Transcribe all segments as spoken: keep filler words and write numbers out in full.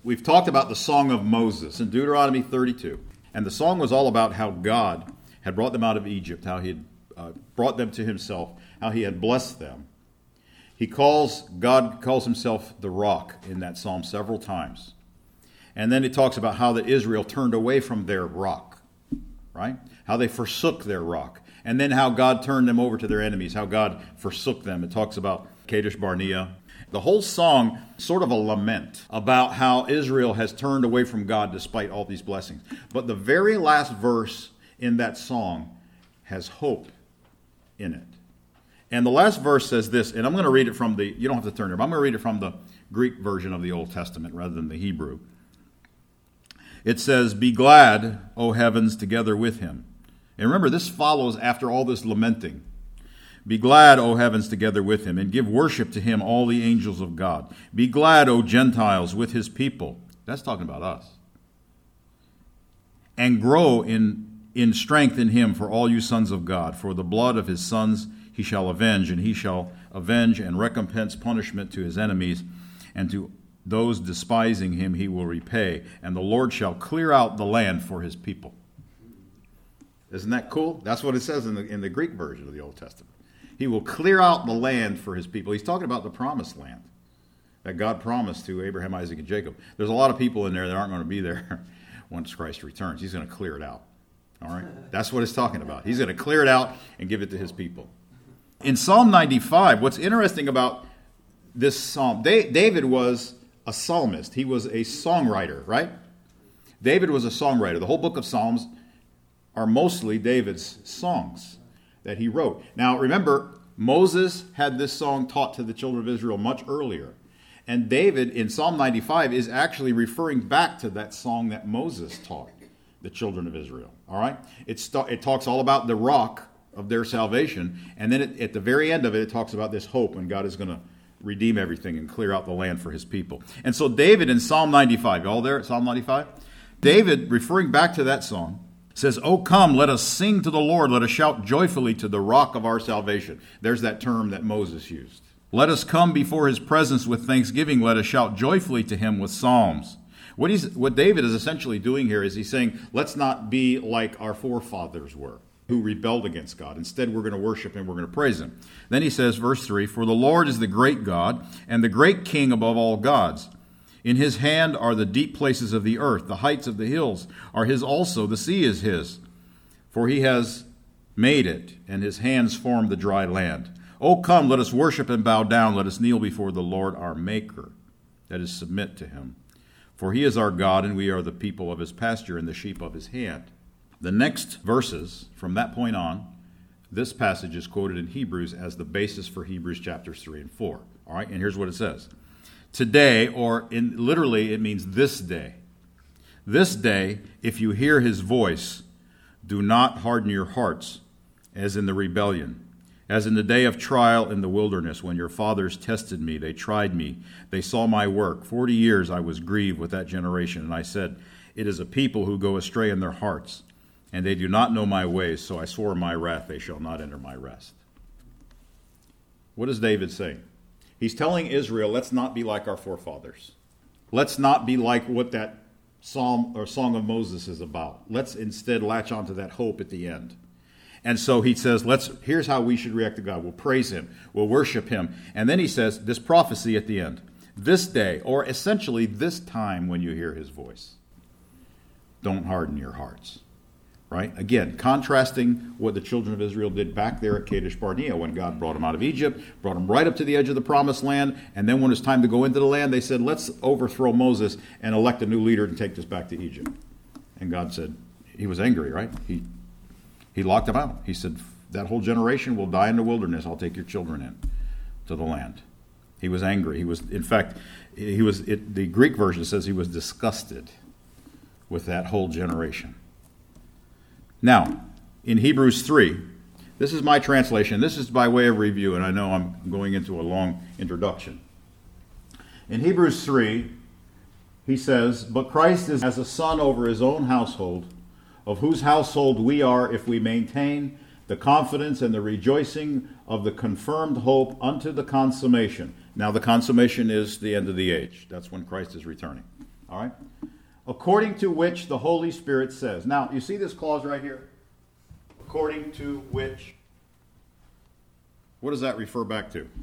We've talked about the Song of Moses in Deuteronomy thirty-two. And the song was all about how God had brought them out of Egypt, how he had uh, brought them to himself, how he had blessed them. He calls, God calls himself the rock in that psalm several times. And then it talks about how that Israel turned away from their rock, right? How they forsook their rock. And then how God turned them over to their enemies, how God forsook them. It talks about Kadesh Barnea. The whole song, sort of a lament about how Israel has turned away from God despite all these blessings. But the very last verse in that song has hope in it. And the last verse says this, and I'm going to read it from the, you don't have to turn there, but I'm going to read it from the Greek version of the Old Testament rather than the Hebrew. It says, "Be glad, O heavens, together with him." And remember, this follows after all this lamenting. "Be glad, O heavens, together with him, and give worship to him, all the angels of God. Be glad, O Gentiles, with his people." That's talking about us. "And grow in, in strength in him, for all you sons of God. For the blood of his sons he shall avenge, and he shall avenge and recompense punishment to his enemies, and to those despising him he will repay. And the Lord shall clear out the land for his people." Isn't that cool? That's what it says in the, in the Greek version of the Old Testament. He will clear out the land for his people. He's talking about the promised land that God promised to Abraham, Isaac, and Jacob. There's a lot of people in there that aren't going to be there once Christ returns. He's going to clear it out. All right? That's what it's talking about. He's going to clear it out and give it to his people. In Psalm ninety-five, what's interesting about this psalm, David was a psalmist. He was a songwriter, right? David was a songwriter. The whole book of Psalms are mostly David's songs that he wrote. Now, remember, Moses had this song taught to the children of Israel much earlier. And David, in Psalm ninety-five, is actually referring back to that song that Moses taught the children of Israel. All right? It, st- it talks all about the rock of their salvation. And then it, at the very end of it, it talks about this hope when God is going to redeem everything and clear out the land for his people. And so David in Psalm ninety-five, you all there at Psalm ninety-five? David, referring back to that song, says, "Oh, come, let us sing to the Lord. Let us shout joyfully to the rock of our salvation." There's that term that Moses used. "Let us come before his presence with thanksgiving. Let us shout joyfully to him with psalms." What he's, what David is essentially doing here is he's saying, let's not be like our forefathers were, who rebelled against God. Instead, we're going to worship him. We're going to praise him. Then he says, verse three, "For the Lord is the great God and the great King above all gods. In his hand are the deep places of the earth. The heights of the hills are his also. The sea is his. For he has made it, and his hands formed the dry land. Oh, come, let us worship and bow down. Let us kneel before the Lord our Maker." That is, submit to him. "For he is our God, and we are the people of his pasture and the sheep of his hand." The next verses, from that point on, this passage is quoted in Hebrews as the basis for Hebrews chapters three and four. All right, and here's what it says. Today, or in literally it means this day. "This day, if you hear his voice, do not harden your hearts as in the rebellion, as in the day of trial in the wilderness, when your fathers tested me. They tried me. They saw my work. Forty years I was grieved with that generation, and I said, it is a people who go astray in their hearts, and they do not know my ways, so I swore in my wrath, they shall not enter my rest." What is David saying? He's telling Israel, let's not be like our forefathers. Let's not be like what that psalm or Song of Moses is about. Let's instead latch onto that hope at the end. And so he says, let's. Here's how we should react to God. We'll praise him. We'll worship him. And then he says this prophecy at the end. This day, or essentially this time when you hear his voice, don't harden your hearts. Right? Again, contrasting what the children of Israel did back there at Kadesh Barnea when God brought them out of Egypt, brought them right up to the edge of the promised land, and then when it was time to go into the land, they said, let's overthrow Moses and elect a new leader and take this back to Egypt. And God said, he was angry, right? He he locked them out. He said, that whole generation will die in the wilderness. I'll take your children in to the land. He was angry. He was, in fact, he was. It, the Greek version says he was disgusted with that whole generation. Now, in Hebrews three, this is my translation. This is by way of review, and I know I'm going into a long introduction. In Hebrews three, he says, "But Christ is as a son over his own household, of whose household we are if we maintain the confidence and the rejoicing of the confirmed hope unto the consummation." Now, the consummation is the end of the age. That's when Christ is returning. All right? According to which the Holy Spirit says. Now, you see this clause right here? According to which. What does that refer back to?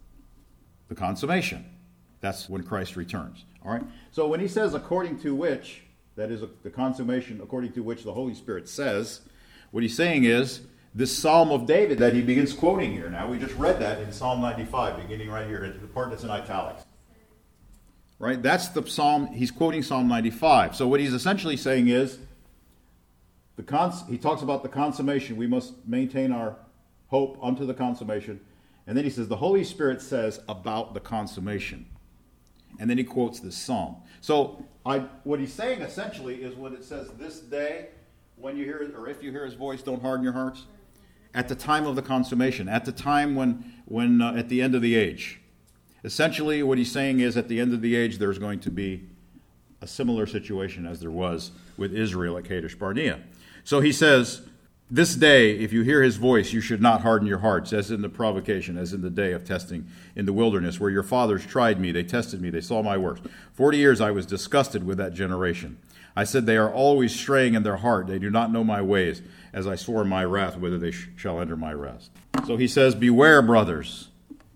The consummation. That's when Christ returns. All right? So when he says according to which, that is the consummation according to which the Holy Spirit says, what he's saying is this Psalm of David that he begins quoting here. Now, we just read that in Psalm ninety-five, beginning right here, the part that's in italics. Right? That's the Psalm, he's quoting Psalm ninety-five. So what he's essentially saying is, the cons- he talks about the consummation. We must maintain our hope unto the consummation. And then he says, the Holy Spirit says about the consummation. And then he quotes this psalm. So I, what he's saying essentially is when it says this day, when you hear, or if you hear his voice, don't harden your hearts. At the time of the consummation, at the time when, when uh, at the end of the age. Essentially what he's saying is at the end of the age there's going to be a similar situation as there was with Israel at Kadesh Barnea. So he says, this day, if you hear his voice, you should not harden your hearts, as in the provocation, as in the day of testing in the wilderness, where your fathers tried me, they tested me, they saw my works. Forty years I was disgusted with that generation. I said, they are always straying in their heart, they do not know my ways, as I swore in my wrath, whether they sh- shall enter my rest. So he says, beware, brothers,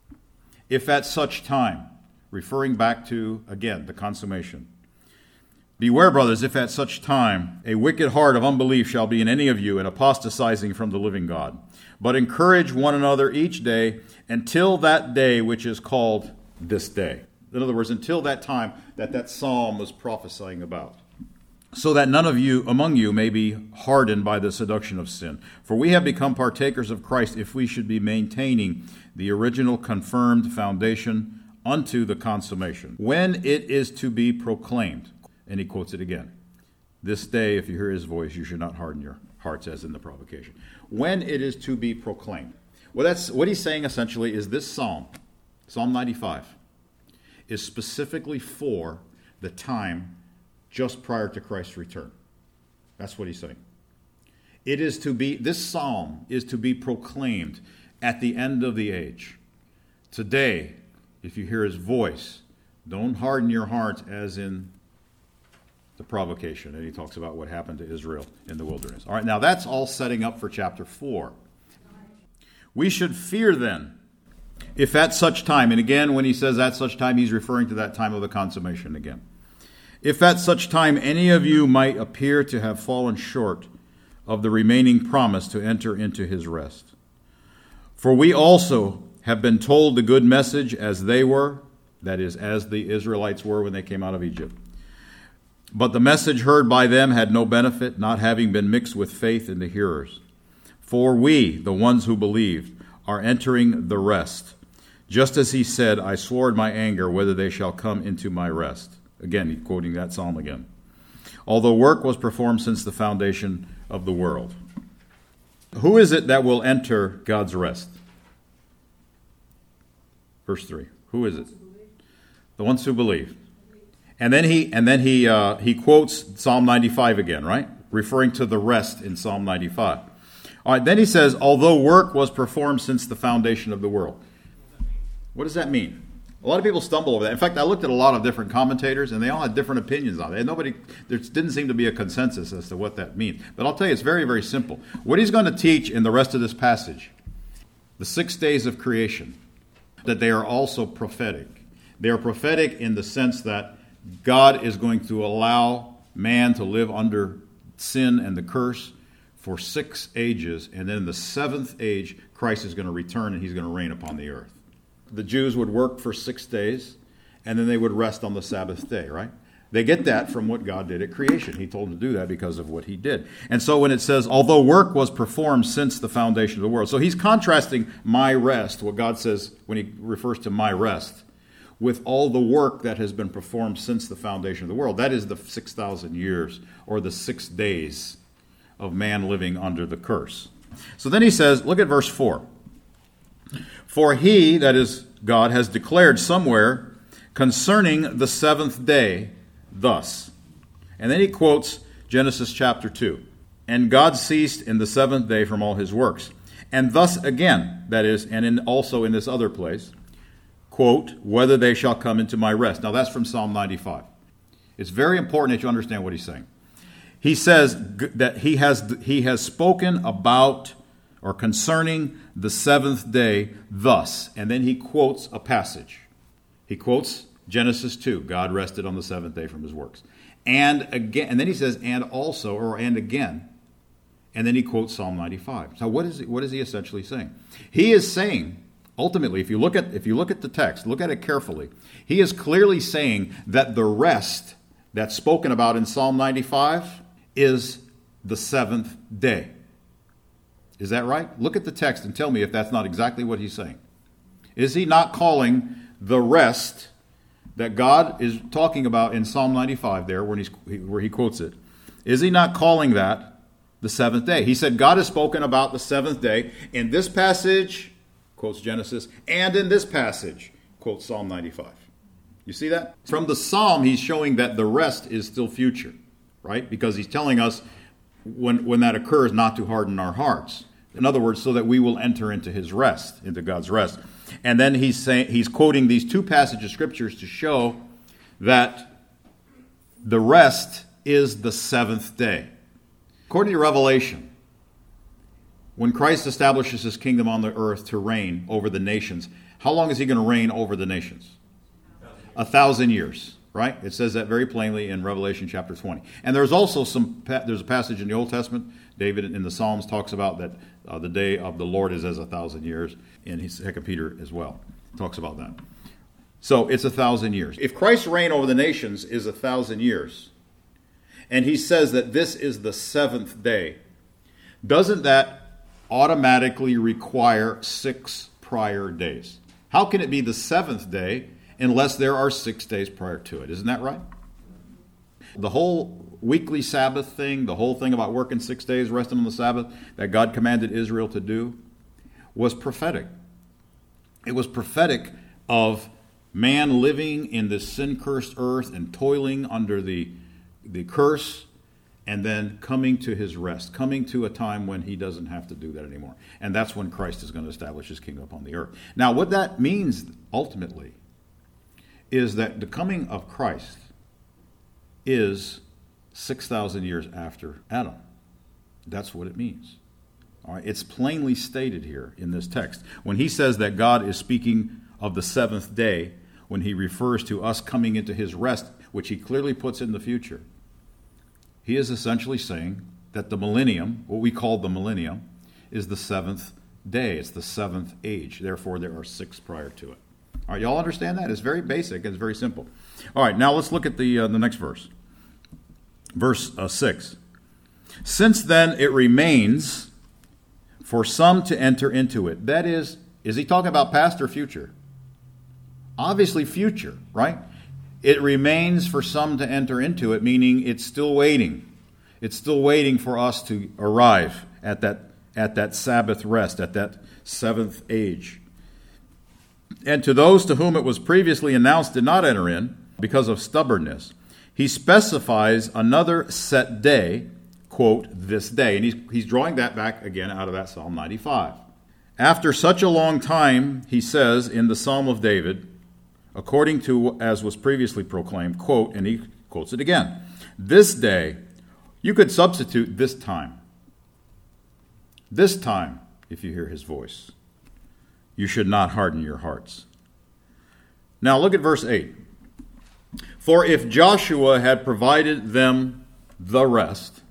if at such time, referring back to, again, the consummation, beware, brothers, if at such time a wicked heart of unbelief shall be in any of you, and apostatizing from the living God. But encourage one another each day until that day which is called this day. In other words, until that time that that psalm was prophesying about. So that none of you among you may be hardened by the seduction of sin. For we have become partakers of Christ if we should be maintaining the original confirmed foundation unto the consummation, when it is to be proclaimed. And he quotes it again. This day, if you hear his voice, you should not harden your hearts as in the provocation. When it is to be proclaimed. Well, that's what he's saying essentially is this psalm, Psalm ninety-five, is specifically for the time just prior to Christ's return. That's what he's saying. It is to be, this psalm is to be proclaimed at the end of the age. Today, if you hear his voice, don't harden your hearts as in the provocation. And he talks about what happened to Israel in the wilderness. All right, now that's all setting up for chapter four. We should fear then, if at such time, and again, when he says at such time, he's referring to that time of the consummation again. If at such time any of you might appear to have fallen short of the remaining promise to enter into his rest. For we also have been told the good message as they were, that is, as the Israelites were when they came out of Egypt. But the message heard by them had no benefit, not having been mixed with faith in the hearers. For we, the ones who believed, are entering the rest. Just as he said, I swore in my anger whether they shall come into my rest. Again, he's quoting that psalm again. Although work was performed since the foundation of the world. Who is it that will enter God's rest? Verse three. Who is it? The ones who believe. And then he and then he uh, he quotes Psalm ninety-five again, right? Referring to the rest in Psalm ninety-five. All right, then he says, although work was performed since the foundation of the world. What does that mean? A lot of people stumble over that. In fact, I looked at a lot of different commentators, and they all had different opinions on it. And nobody, there didn't seem to be a consensus as to what that means. But I'll tell you, it's very, very simple. What he's going to teach in the rest of this passage, the six days of creation, that they are also prophetic. They are prophetic in the sense that God is going to allow man to live under sin and the curse for six ages, and then in the seventh age, Christ is going to return and he's going to reign upon the earth. The Jews would work for six days, and then they would rest on the Sabbath day, right? They get that from what God did at creation. He told them to do that because of what he did. And so when it says, although work was performed since the foundation of the world, so he's contrasting my rest, what God says when he refers to my rest, with all the work that has been performed since the foundation of the world. That is the six thousand years, or the six days of man living under the curse. So then he says, look at verse four. For he, that is God, has declared somewhere concerning the seventh day thus. And then he quotes Genesis chapter two. And God ceased in the seventh day from all his works. And thus again, that is, and in, also in this other place, quote, whether they shall come into my rest. Now that's from Psalm ninety-five. It's very important that you understand what he's saying. He says that he has he has spoken about or concerning the seventh day thus, and then he quotes a passage. He quotes Genesis two, God rested on the seventh day from his works. And again, and then he says, and also, or and again, and then he quotes Psalm ninety-five. So what is he, what is he essentially saying? He is saying, ultimately, if you look at if you look at the text, look at it carefully, he is clearly saying that the rest that's spoken about in Psalm ninety-five is the seventh day. Is that right? Look at the text and tell me if that's not exactly what he's saying. Is he not calling the rest that God is talking about in Psalm ninety-five there, when he's, where he quotes it, is he not calling that the seventh day? He said God has spoken about the seventh day in this passage, quotes Genesis, and in this passage, quotes Psalm ninety-five. You see that? From the Psalm, he's showing that the rest is still future, right? Because he's telling us when, when that occurs not to harden our hearts. In other words, so that we will enter into his rest, into God's rest. And then he's saying he's quoting these two passages of scriptures to show that the rest is the seventh day. According to Revelation, when Christ establishes his kingdom on the earth to reign over the nations, how long is he going to reign over the nations? A thousand years, right? It says that very plainly in Revelation chapter twenty. And there's also some, there's a passage in the Old Testament, David in the Psalms talks about that uh, the day of the Lord is as a thousand years. In Second Peter as well talks about that. So it's a thousand years. If Christ's reign over the nations is a thousand years, and he says that this is the seventh day, doesn't that automatically require six prior days? How can it be the seventh day unless there are six days prior to it? Isn't that right? The whole weekly Sabbath thing, the whole thing about working six days, resting on the Sabbath, that God commanded Israel to do, was prophetic. It was prophetic of man living in this sin-cursed earth and toiling under the, the curse, and then coming to his rest, coming to a time when he doesn't have to do that anymore. And that's when Christ is going to establish his kingdom upon the earth. Now, what that means ultimately is that the coming of Christ is six thousand years after Adam. That's what it means. All right, it's plainly stated here in this text. When he says that God is speaking of the seventh day, when he refers to us coming into his rest, which he clearly puts in the future, he is essentially saying that the millennium, what we call the millennium, is the seventh day. It's the seventh age. Therefore, there are six prior to it. All right, y'all understand that? It's very basic. It's very simple. All right, now let's look at the, uh, the next verse. Verse uh, six. Since then it remains for some to enter into it. That is, is he talking about past or future? Obviously future, right? It remains for some to enter into it, meaning it's still waiting. It's still waiting for us to arrive at that, at that Sabbath rest, at that seventh age. And to those to whom it was previously announced did not enter in because of stubbornness, he specifies another set day, quote, this day. And he's, he's drawing that back again out of that Psalm ninety-five. After such a long time, he says in the Psalm of David, according to as was previously proclaimed, quote, and he quotes it again, this day, you could substitute this time. This time, if you hear his voice, you should not harden your hearts. Now look at verse eight. For if Joshua had provided them the rest,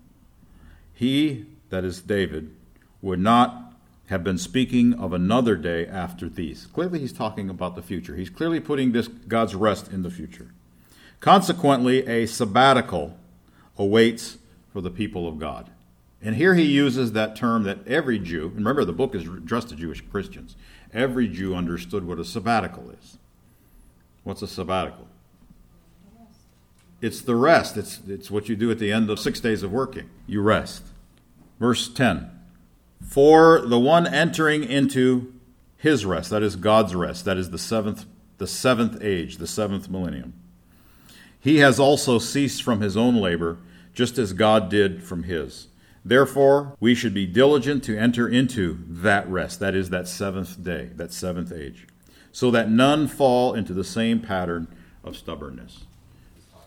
he, that is David, would not have been speaking of another day after these. Clearly he's talking about the future. He's clearly putting this God's rest in the future. Consequently, a sabbatical awaits for the people of God. And here he uses that term that every Jew, and remember the book is addressed to Jewish Christians, every Jew understood what a sabbatical is. What's a sabbatical? It's the rest. It's, it's what you do at the end of six days of working. You rest. Verse ten. For the one entering into his rest, that is God's rest, that is the seventh, the seventh age, the seventh millennium, he has also ceased from his own labor, just as God did from his. Therefore, we should be diligent to enter into that rest, that is that seventh day, that seventh age, so that none fall into the same pattern of stubbornness.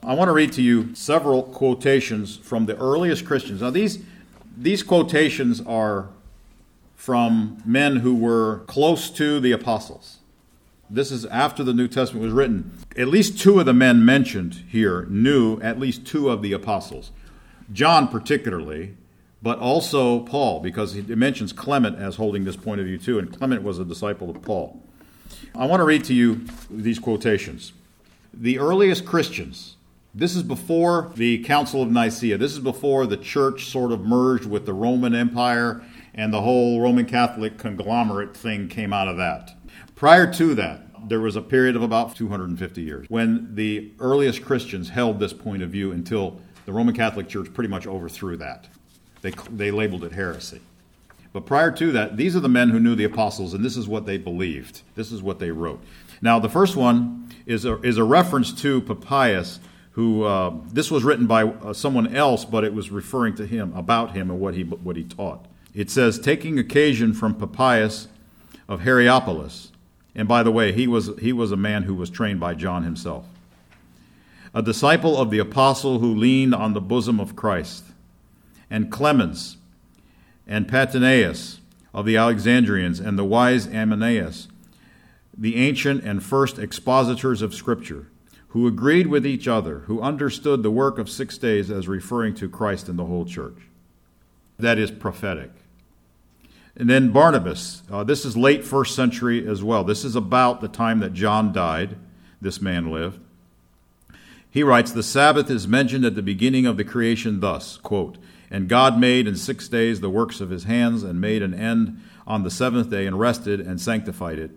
I want to read to you several quotations from the earliest Christians. Now, these, these quotations are from men who were close to the apostles. This is after the New Testament was written. At least two of the men mentioned here knew at least two of the apostles. John particularly, but also Paul, because it mentions Clement as holding this point of view too, and Clement was a disciple of Paul. I want to read to you these quotations. The earliest Christians, this is before the Council of Nicaea. This is before the church sort of merged with the Roman Empire and the whole Roman Catholic conglomerate thing came out of that. Prior to that, there was a period of about two hundred fifty years when the earliest Christians held this point of view until the Roman Catholic Church pretty much overthrew that. They, they labeled it heresy. But prior to that, these are the men who knew the apostles, and this is what they believed. This is what they wrote. Now, the first one is a, is a reference to Papias, who, uh, this was written by uh, someone else, but it was referring to him, about him and what he, what he taught. It says, taking occasion from Papias of Hierapolis, and by the way, he was, he was a man who was trained by John himself, a disciple of the apostle who leaned on the bosom of Christ, and Clemens, and Paternaeus of the Alexandrians, and the wise Ammianus, the ancient and first expositors of Scripture, who agreed with each other, who understood the work of six days as referring to Christ and the whole church. That is prophetic. And then Barnabas, uh, this is late first century as well. This is about the time that John died, this man lived. He writes, the Sabbath is mentioned at the beginning of the creation thus, quote, and God made in six days the works of his hands and made an end on the seventh day and rested and sanctified it,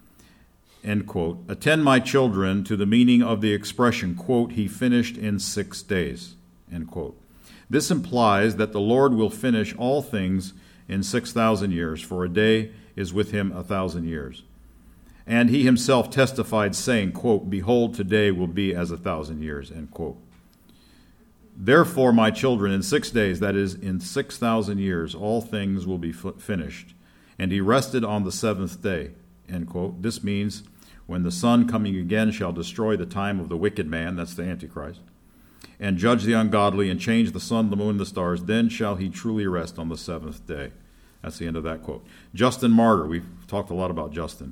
end quote. Attend, my children, to the meaning of the expression, quote, he finished in six days, end quote. This implies that the Lord will finish all things in six thousand years, for a day is with him a thousand years. And he himself testified, saying, quote, behold, today will be as a thousand years, end quote. Therefore, my children, in six days, that is, in six thousand years, all things will be f- finished. And he rested on the seventh day, end quote. This means when the sun coming again shall destroy the time of the wicked man, that's the Antichrist, and judge the ungodly, and change the sun, the moon, and the stars, then shall he truly rest on the seventh day. That's the end of that quote. Justin Martyr, we've talked a lot about Justin.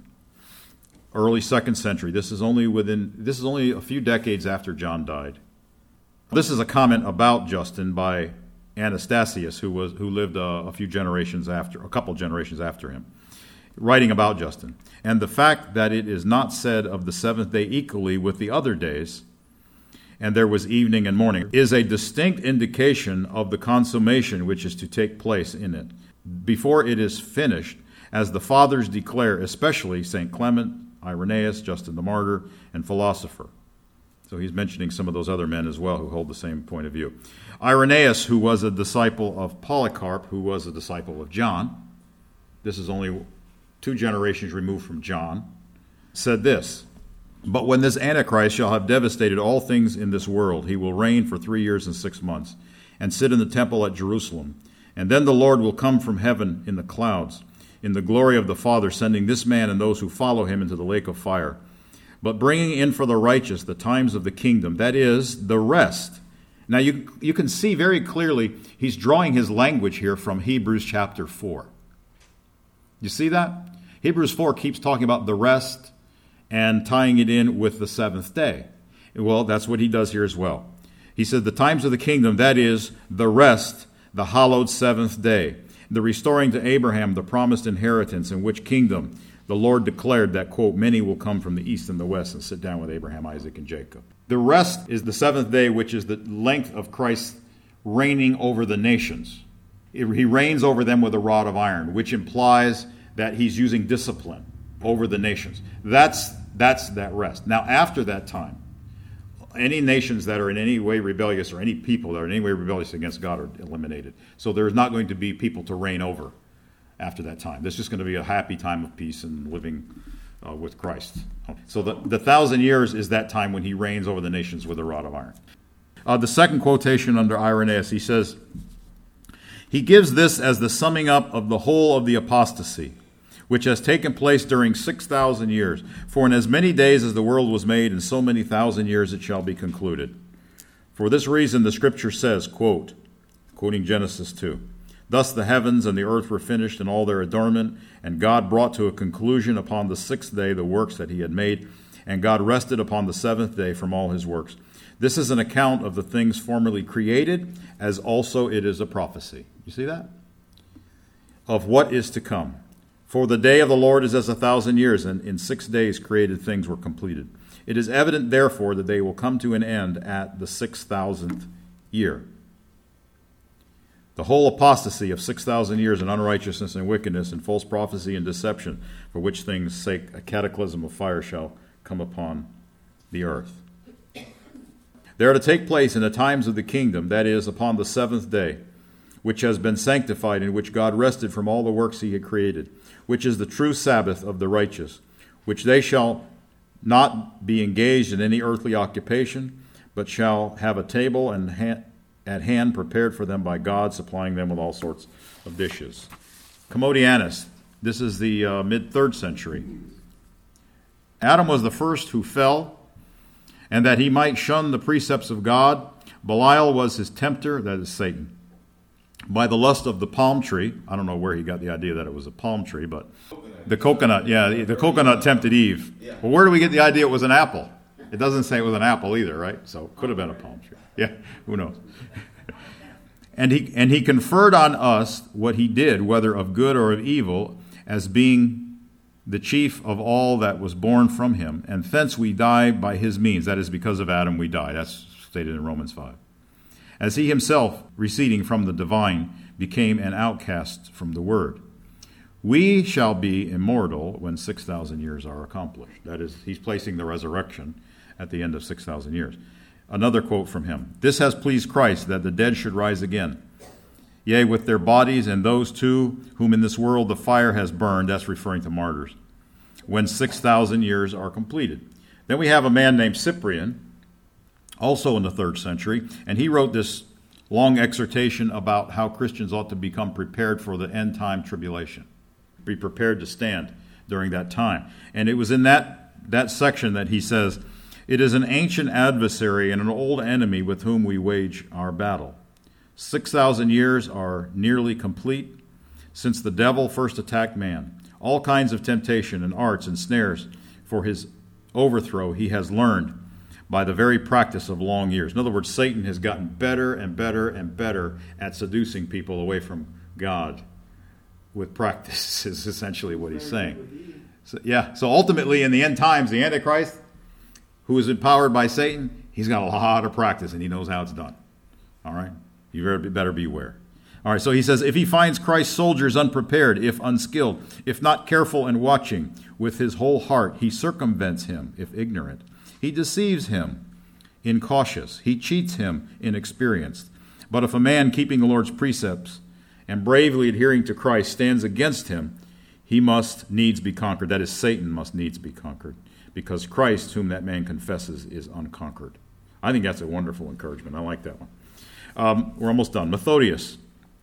Early second century. This is only within. This is only a few decades after John died. This is a comment about Justin by Anastasius, who was who lived a, a few generations after, a couple generations after him, writing about Justin. And the fact that it is not said of the seventh day equally with the other days, and there was evening and morning, is a distinct indication of the consummation which is to take place in it, before it is finished, as the fathers declare, especially Saint Clement, Irenaeus, Justin the Martyr, and Philosopher. So he's mentioning some of those other men as well who hold the same point of view. Irenaeus, who was a disciple of Polycarp, who was a disciple of John, this is only two generations removed from John, said this, but when this Antichrist shall have devastated all things in this world, he will reign for three years and six months, and sit in the temple at Jerusalem. And then the Lord will come from heaven in the clouds, in the glory of the Father, sending this man and those who follow him into the lake of fire, but bringing in for the righteous the times of the kingdom, that is, the rest. Now you, you can see very clearly he's drawing his language here from Hebrews chapter four. You see that? Hebrews four keeps talking about the rest and tying it in with the seventh day. Well, that's what he does here as well. He said the times of the kingdom, that is, the rest, the hallowed seventh day, the restoring to Abraham the promised inheritance, in which kingdom the Lord declared that, quote, many will come from the east and the west and sit down with Abraham, Isaac, and Jacob. The rest is the seventh day, which is the length of Christ reigning over the nations. He reigns over them with a rod of iron, which implies that he's using discipline over the nations. That's, that's that rest. Now, after that time, any nations that are in any way rebellious, or any people that are in any way rebellious against God, are eliminated. So there's not going to be people to reign over after that time. This is just going to be a happy time of peace and living uh, with Christ. So the, the thousand years is that time when he reigns over the nations with a rod of iron. Uh, the second quotation under Irenaeus, he says, he gives this as the summing up of the whole of the apostasy, which has taken place during six thousand years. For in as many days as the world was made, in so many thousand years it shall be concluded. For this reason the Scripture says, quote, quoting Genesis two, "Thus the heavens and the earth were finished in all their adornment, and God brought to a conclusion upon the sixth day the works that he had made, and God rested upon the seventh day from all his works. This is an account of the things formerly created, as also it is a prophecy." You see that? Of what is to come. "For the day of the Lord is as a thousand years, and in six days created things were completed. It is evident, therefore, that they will come to an end at the six thousandth year." The whole apostasy of six thousand years in unrighteousness and wickedness and false prophecy and deception, for which things' sake a cataclysm of fire shall come upon the earth. They are to take place in the times of the kingdom, that is, upon the seventh day, which has been sanctified, in which God rested from all the works he had created, which is the true Sabbath of the righteous, which they shall not be engaged in any earthly occupation, but shall have a table and ha- at hand prepared for them by God, supplying them with all sorts of dishes. Commodianus, this is the uh, mid-third century. Adam was the first who fell, and that he might shun the precepts of God, Belial was his tempter, that is Satan, by the lust of the palm tree. I don't know where he got the idea that it was a palm tree, but the coconut, yeah, the, the coconut tempted Eve. Well, where do we get the idea it was an apple? It doesn't say it was an apple either, right? So it could have been a palm tree. Yeah, who knows? And he and he conferred on us what he did, whether of good or of evil, as being the chief of all that was born from him, and thence we die by his means. That is, because of Adam we die. That's stated in Romans five. As he himself, receding from the divine, became an outcast from the word. We shall be immortal when six thousand years are accomplished. That is, he's placing the resurrection at the end of six thousand years. Another quote from him. "This has pleased Christ, that the dead should rise again. Yea, with their bodies, and those too whom in this world the fire has burned," that's referring to martyrs, "when six thousand years are completed." Then we have a man named Cyprian, also in the third century, and he wrote this long exhortation about how Christians ought to become prepared for the end-time tribulation. Be prepared to stand during that time. And it was in that, that section that he says, "It is an ancient adversary and an old enemy with whom we wage our battle. Six thousand years are nearly complete since the devil first attacked man. All kinds of temptation and arts and snares for his overthrow he has learned by the very practice of long years." In other words, Satan has gotten better and better and better at seducing people away from God with practice, is essentially what he's saying. So, yeah, so ultimately in the end times, the Antichrist, who is empowered by Satan, he's got a lot of practice and he knows how it's done. All right? You better beware. All right, so he says, "If he finds Christ's soldiers unprepared, if unskilled, if not careful and watching with his whole heart, he circumvents him, if ignorant. He deceives him, incautious. He cheats him, inexperienced. But if a man keeping the Lord's precepts and bravely adhering to Christ stands against him, he must needs be conquered." That is, Satan must needs be conquered, because Christ, whom that man confesses, is unconquered. I think that's a wonderful encouragement. I like that one. Um, we're almost done. Methodius,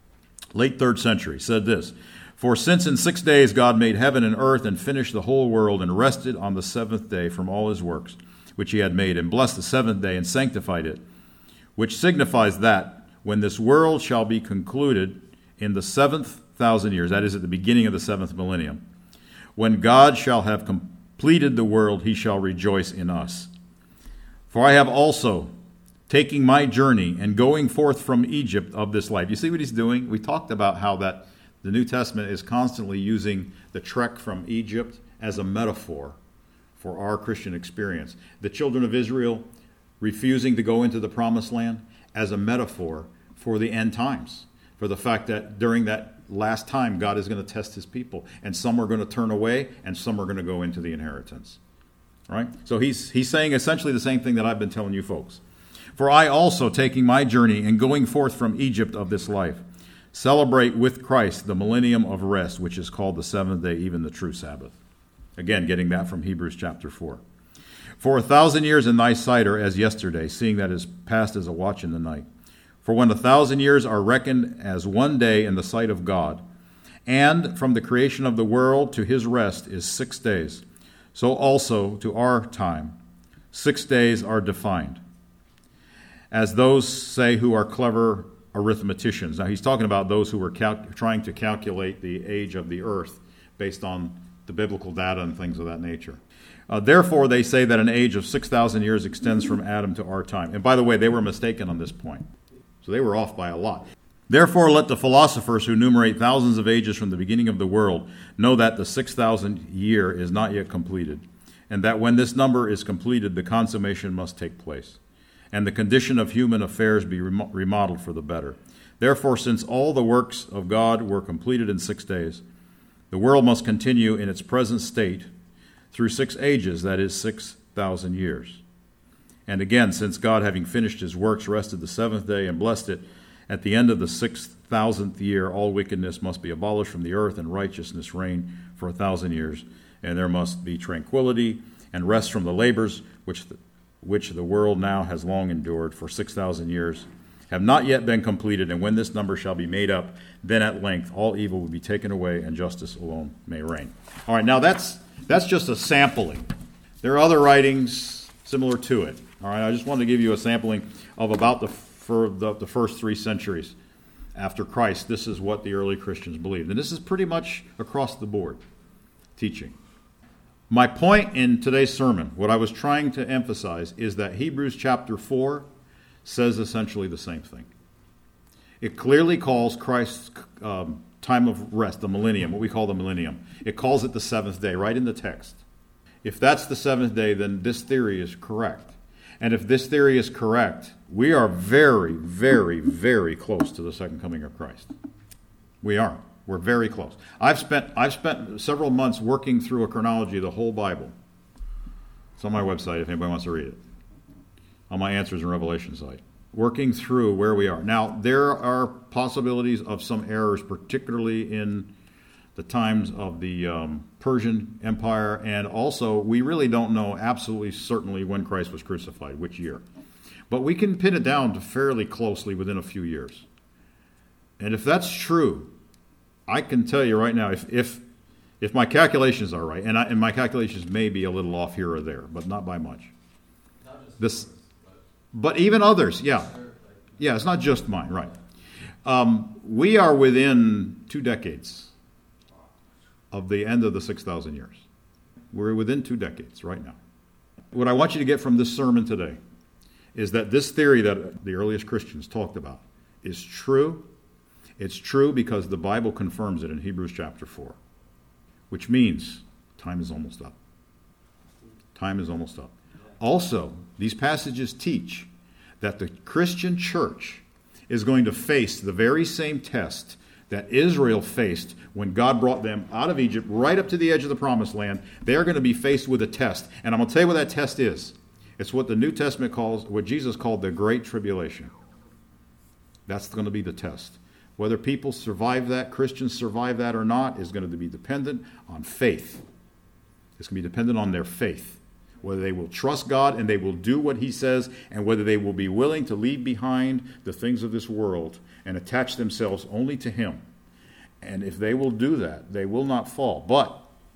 late third century, said this: "For since in six days God made heaven and earth and finished the whole world, and rested on the seventh day from all his works which he had made, and blessed the seventh day and sanctified it, which signifies that when this world shall be concluded in the seventh thousand years," that is, at the beginning of the seventh millennium, "when God shall have completed the world, he shall rejoice in us. For I have also, taking my journey and going forth from Egypt of this life." You see what he's doing? We talked about how that the New Testament is constantly using the trek from Egypt as a metaphor for our Christian experience. The children of Israel refusing to go into the promised land as a metaphor for the end times, for the fact that during that last time God is going to test his people, and some are going to turn away and some are going to go into the inheritance. Right? So he's he's saying essentially the same thing that I've been telling you folks. "For I also, taking my journey and going forth from Egypt of this life, celebrate with Christ the millennium of rest, which is called the seventh day, even the true Sabbath." Again, getting that from Hebrews chapter four. "For a thousand years in thy sight are as yesterday, seeing that is past as a watch in the night. For when a thousand years are reckoned as one day in the sight of God, and from the creation of the world to his rest is six days, so also to our time six days are defined. as those say who are clever arithmeticians. Now he's talking about those who were cal- trying to calculate the age of the earth based on the biblical data and things of that nature. Uh, therefore, they say that an age of six thousand years extends from Adam to our time. And by the way, they were mistaken on this point. So they were off by a lot. Therefore, let the philosophers who enumerate thousands of ages from the beginning of the world know that the six thousand year is not yet completed, and that when this number is completed, the consummation must take place, and the condition of human affairs be rem- remodeled for the better. Therefore, since all the works of God were completed in six days, the world must continue in its present state through six ages, that is, six thousand years. And again, since God, having finished his works, rested the seventh day and blessed it, at the end of the six thousandth year, all wickedness must be abolished from the earth, and righteousness reign for a thousand years. And there must be tranquility and rest from the labors which the, which the world now has long endured for six thousand years, have not yet been completed. And when this number shall be made up, then at length all evil will be taken away, and justice alone may reign. All right, now that's that's just a sampling. There are other writings similar to it. All right, I just wanted to give you a sampling of about the for the, the first three centuries after Christ. This is what the early Christians believed. And this is pretty much across the board teaching. My point in today's sermon, what I was trying to emphasize, is that Hebrews chapter four says essentially the same thing. It clearly calls Christ's um, time of rest, the millennium, what we call the millennium. It calls it the seventh day, right in the text. If that's the seventh day, then this theory is correct. And if this theory is correct, we are very, very, very close to the second coming of Christ. We are. We're very close. I've spent I've spent several months working through a chronology of the whole Bible. It's on my website if anybody wants to read it. On my Answers in Revelation site. Working through where we are. Now, there are possibilities of some errors, particularly in the times of the um, Persian Empire, and also we really don't know absolutely certainly when Christ was crucified, which year. But we can pin it down to fairly closely within a few years. And if that's true, I can tell you right now, if if, if my calculations are right, and, I, and my calculations may be a little off here or there, but not by much. This, but even others, yeah. Yeah, it's not just mine, right. Um, we are within two decades of the end of the six thousand years. We're within two decades right now. What I want you to get from this sermon today is that this theory that the earliest Christians talked about is true. It's true because the Bible confirms it in Hebrews chapter four, which means time is almost up. Time is almost up. Also, these passages teach that the Christian church is going to face the very same test that Israel faced when God brought them out of Egypt right up to the edge of the promised land. They're going to be faced with a test. And I'm going to tell you what that test is. It's what the New Testament calls, what Jesus called the Great Tribulation. That's going to be the test. Whether people survive that, Christians survive that or not, is going to be dependent on faith. It's going to be dependent on their faith. Whether they will trust God and they will do what he says, and whether they will be willing to leave behind the things of this world and attach themselves only to him. And if they will do that, they will not fall. But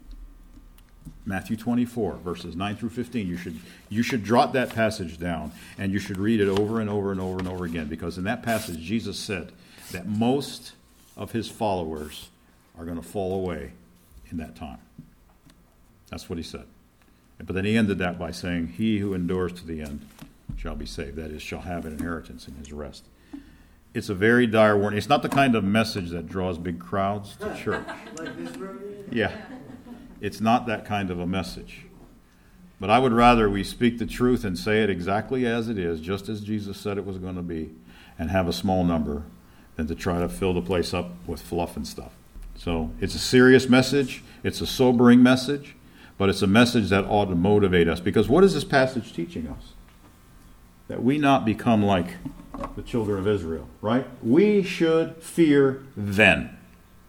Matthew twenty-four, verses nine through fifteen, you should you should jot that passage down, and you should read it over and over and over and over again, because in that passage Jesus said that most of his followers are going to fall away in that time. That's what he said. But then he ended that by saying, he who endures to the end shall be saved. That is, shall have an inheritance in his rest. It's a very dire warning. It's not the kind of message that draws big crowds to church. Like this room? Yeah. It's not that kind of a message. But I would rather we speak the truth and say it exactly as it is, just as Jesus said it was going to be, and have a small number, than to try to fill the place up with fluff and stuff. So it's a serious message. It's a sobering message. But it's a message that ought to motivate us. Because what is this passage teaching us? That we not become like the children of Israel, right? We should fear then.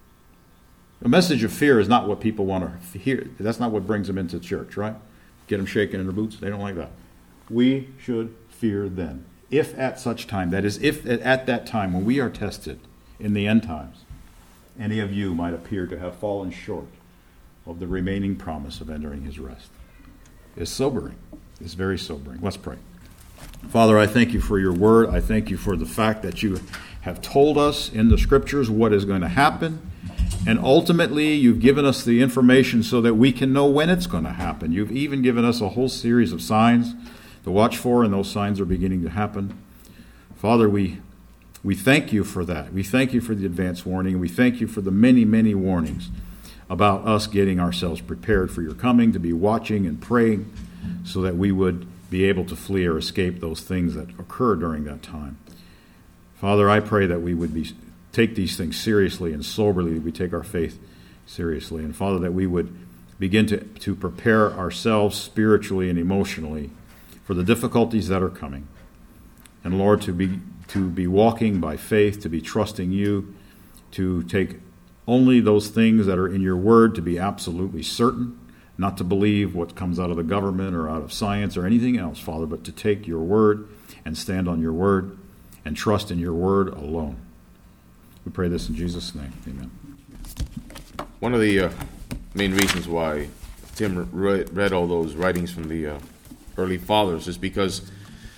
A message of fear is not what people want to hear. That's not what brings them into church, right? Get them shaking in their boots. They don't like that. We should fear then. If at such time, that is, if at that time when we are tested in the end times, any of you might appear to have fallen short of the remaining promise of entering his rest. It's sobering. It's very sobering. Let's pray. Father, I thank you for your word. I thank you for the fact that you have told us in the scriptures what is going to happen. And ultimately, you've given us the information so that we can know when it's going to happen. You've even given us a whole series of signs to watch for, and those signs are beginning to happen. Father, we we thank you for that. We thank you for the advance warning. We thank you for the many, many warnings about us getting ourselves prepared for your coming, to be watching and praying so that we would be able to flee or escape those things that occur during that time. Father, I pray that we would be take these things seriously and soberly, that we take our faith seriously. And Father, that we would begin to, to prepare ourselves spiritually and emotionally for the difficulties that are coming. And Lord, to be to be walking by faith, to be trusting you, to take only those things that are in your word, to be absolutely certain, not to believe what comes out of the government or out of science or anything else, Father, but to take your word and stand on your word and trust in your word alone. We pray this in Jesus' name. Amen. One of the uh, main reasons why Tim read, read all those writings from the uh, early fathers is because,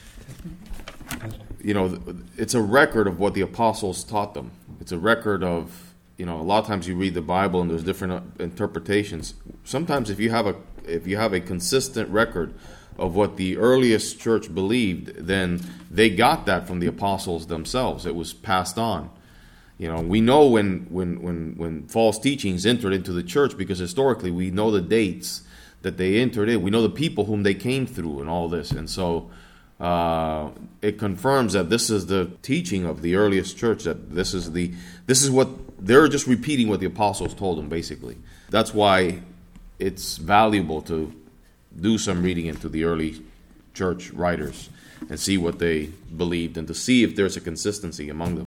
you know, it's a record of what the apostles taught them. It's a record of, you know, a lot of times you read the Bible and there's different interpretations. Sometimes if you have a if you have a consistent record of what the earliest church believed, then they got that from the apostles themselves. It was passed on. You know, we know when when when when false teachings entered into the church because historically we know the dates that they entered in. We know the people whom they came through and all this. And so uh, it confirms that this is the teaching of the earliest church, that this is the this is what they're just repeating what the apostles told them, basically. That's why it's valuable to do some reading into the early church writers and see what they believed and to see if there's a consistency among them.